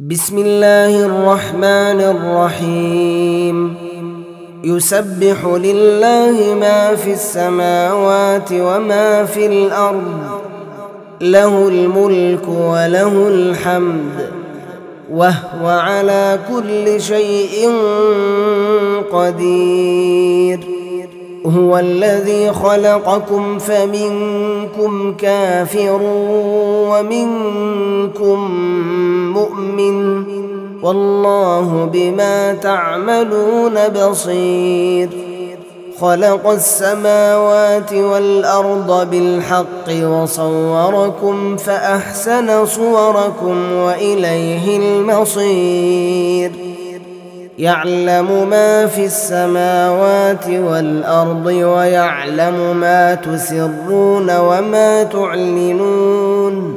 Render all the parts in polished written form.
بسم الله الرحمن الرحيم. يسبح لله ما في السماوات وما في الأرض، له الملك وله الحمد، وهو على كل شيء قدير. هو الذي خلقكم فمنكم كافر ومنكم مؤمن، والله بما تعملون بصير. خلق السماوات والأرض بالحق وصوركم فأحسن صوركم وإليه المصير. يعلم ما في السماوات والأرض ويعلم ما تسرون وما تعلنون،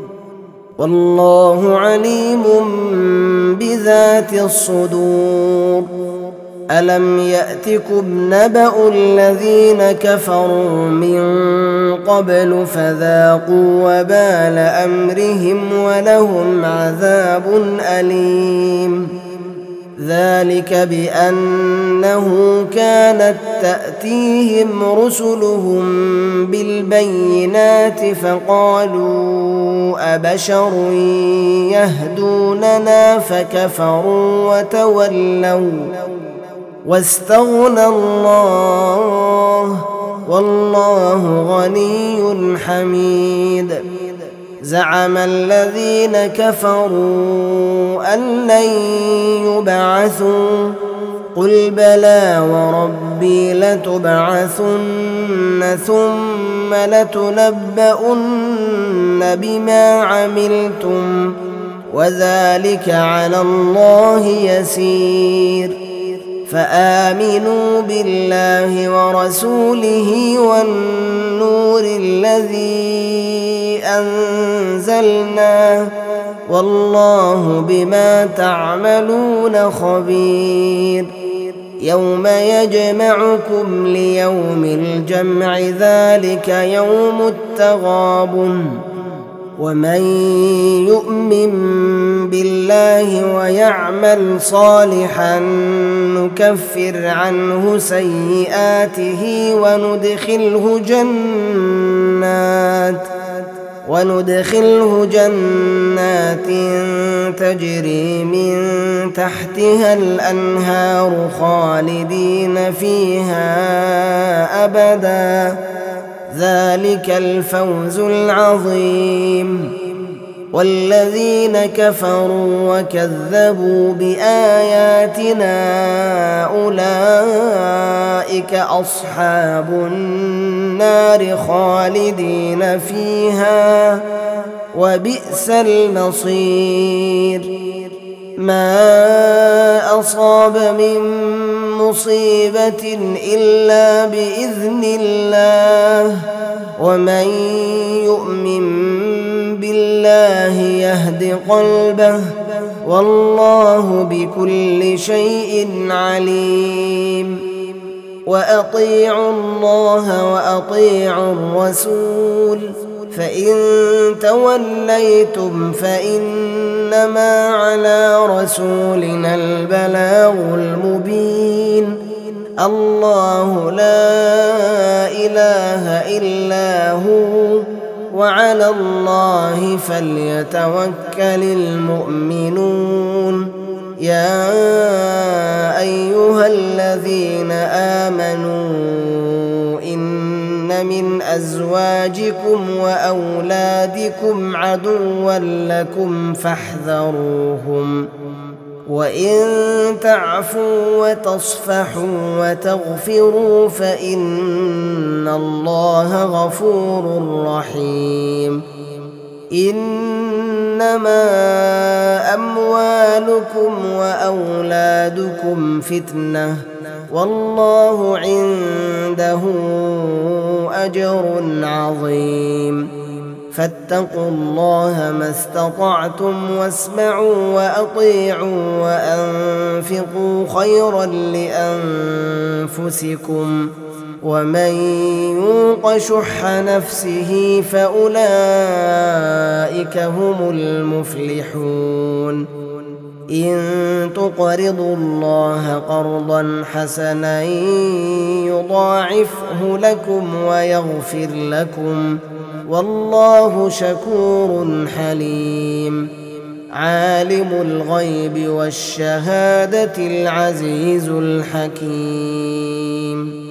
والله عليم بذات الصدور. ألم يأتكم نبأ الذين كفروا من قبل فذاقوا وبال أمرهم ولهم عذاب أليم. ذلك بأنه كانت تأتيهم رسلهم بالبينات فقالوا أبشر يهدوننا فكفروا وتولوا واستغنى الله، والله غني حميد. زعم الذين كفروا أن لن يبعثوا، قل بلى وربي لتبعثن ثم لتنبؤن بما عملتم، وذلك على الله يسير. فآمنوا بالله ورسوله والنور الذي أنزلنا، والله بما تعملون خبير. يوم يجمعكم ليوم الجمع، ذلك يوم التغابن. ومن يؤمن بالله ويعمل صالحا نكفر عنه سيئاته وندخله جنات تجري من تحتها الأنهار خالدين فيها أبدا، ذلك الفوز العظيم. والذين كفروا وكذبوا بآياتنا أولئك أصحاب النار خالدين فيها، وبئس المصير. ما أصاب من مصيبة إلا بإذن الله، ومن يؤمن بالله يهد قلبه، والله بكل شيء عليم. وأطيعوا الله وأطيعوا الرسول، فإن توليتم فإنما على رسولنا البلاغ المبين. الله لا إله إلا هو، وعلى الله فليتوكل المؤمنون. يا أيها الذين آمنوا إن من أزواجكم وأولادكم عدوا لكم فاحذروهم، وإن تعفوا وتصفحوا وتغفروا فإن الله غفور رحيم. إنما أموالكم وأولادكم فتنة، والله عنده أجر عظيم. فاتقوا الله ما استطعتم واسمعوا وأطيعوا وأنفقوا خيرا لأنفسكم، ومن يوق شح نفسه فأولئك هم المفلحون. إن تقرضوا الله قرضا حسنا يضاعفه لكم ويغفر لكم والله شكور حليم. عالم الغيب والشهادة العزيز الحكيم.